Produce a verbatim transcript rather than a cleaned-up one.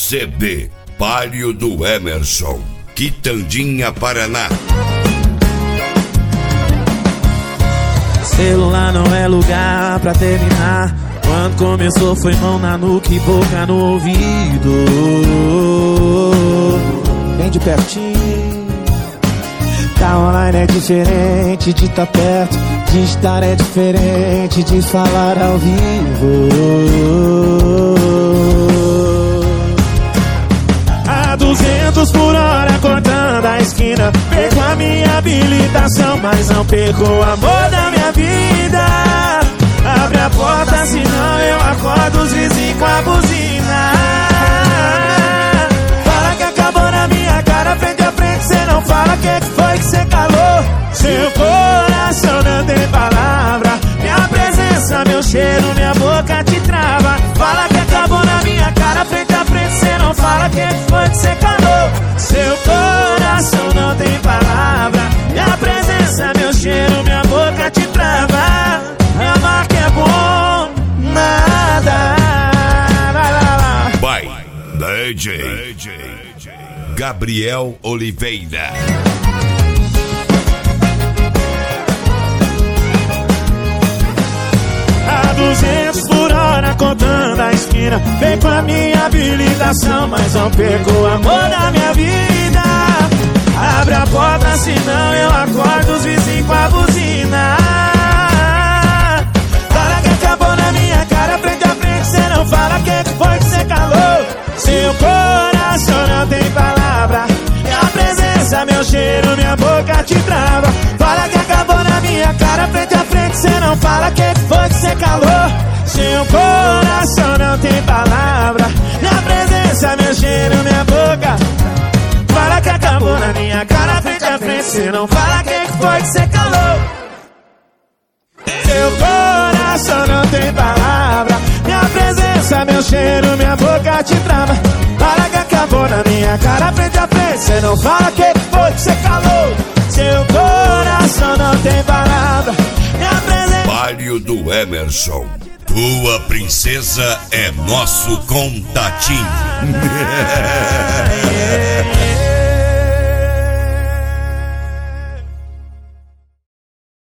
C B Palio do Emerson, Quitandinha, Paraná. Celular não é lugar pra terminar. Quando começou foi mão na nuca e boca no ouvido. Bem de pertinho. Tá online é diferente de tá perto. De estar é diferente de falar ao vivo. A duzentos por hora cortando a esquina. Perco a minha habilitação, mas não perco o amor da minha vida. Abre a porta, senão eu acordo os vizinhos com a buzina. Fala que acabou na minha cara, frente a frente, cê não fala que foi que cê calou. Seu coração não tem palavra. Minha presença, meu cheiro, minha boca te trava. Fala que acabou na minha cara, frente a frente, cê não fala que foi que cê calou. Seu coração não tem palavra. Minha presença, meu cheiro, minha boca te trava. Amar que é bom, nada. Vai lá, lá. Vai, D J Gabriel Oliveira. A duzentos por hora contando a esquina. Vem com a minha habilitação, mas não perco o amor da minha vida. Abre a porta, senão eu acordo os vizinhos com a buzina. Fala que acabou na minha cara, frente a frente, cê não fala que foi que cê calou. Seu coração não tem palavra. Minha presença, meu cheiro, minha boca te trava. Fala que acabou na minha cara, frente a frente, cê não fala que foi que cê calou. Seu coração não tem palavra. Minha presença, meu cheiro, minha boca. Fala que acabou na minha cara, frente a frente, cê não fala que foi que cê calou. Seu coração não tem palavra. Minha presença, meu cheiro, minha boca te trava. Fala que acabou na minha cara, frente a frente, cê não fala que foi que cê calou. Seu coração não tem palavra. Minha presença. Palio do Emerson, tua princesa é nosso contatinho. Yeah.